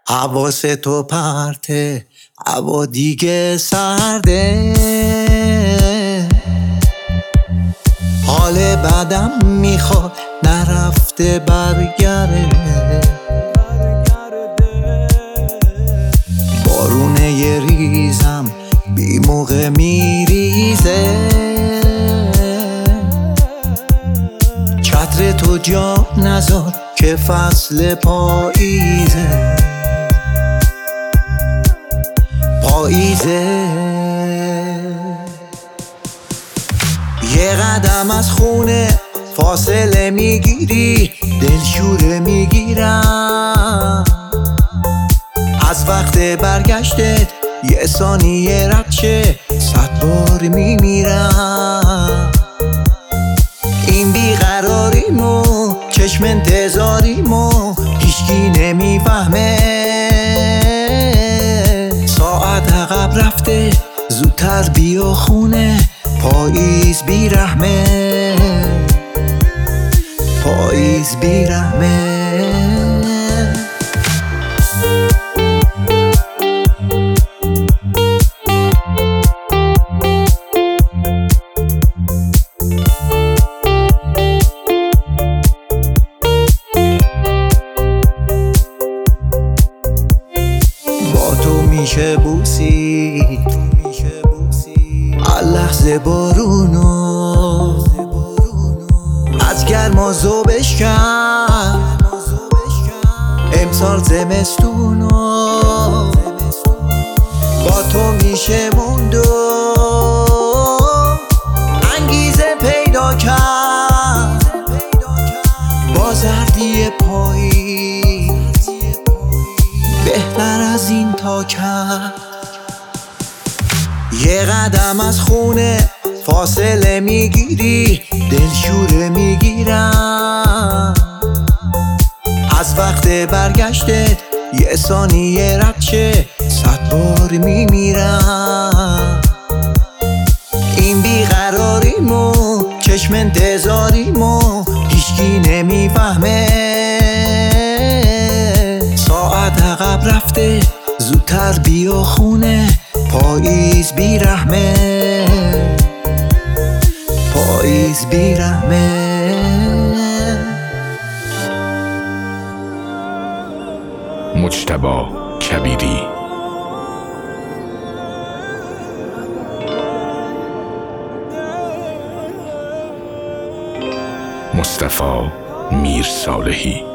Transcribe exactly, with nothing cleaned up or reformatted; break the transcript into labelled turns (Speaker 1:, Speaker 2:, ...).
Speaker 1: حواس تو پرته، هوا دیگه سرده، حال بعدم میخواد نرفته برگرده، بارونه یه ریزم بی موقع میریزه، چتر تو جا نذار که فصل پاییزه، پاییزه. یه قدم از خونه فاصله میگیری، دلشوره میگیرم از وقت برگشتت، یه ثانیه رد شه صد بار میمیرم. این بیقراریمو چشم انتظاریمو هیچکی نمیفهمه، ساعت عقب رفته زودتر بیا خونه، پاییز بیرحمه، پاییز بیرحمه. با تو میشه بوسی لحظه بارونو، از گرما ذوبش کرد امسال زمستونو، با تو میشه موندو انگیزه پیدا کرد، با زردی پاییز بهتر از این تا کرد. یه قدم از خونه فاصله میگیری، دلشوره میگیرم از وقت برگشتت، یه ثانیه رد شه صد بار میمیرم. این بیقراریمو چشم انتظاریمو هیچکی نمیفهمه، ساعت عقب رفته زودتر بیا خونه، پاییز بیرحمه، پاییز بیرحمه.
Speaker 2: مجتبی کبیری. مصطفی میرصالحی.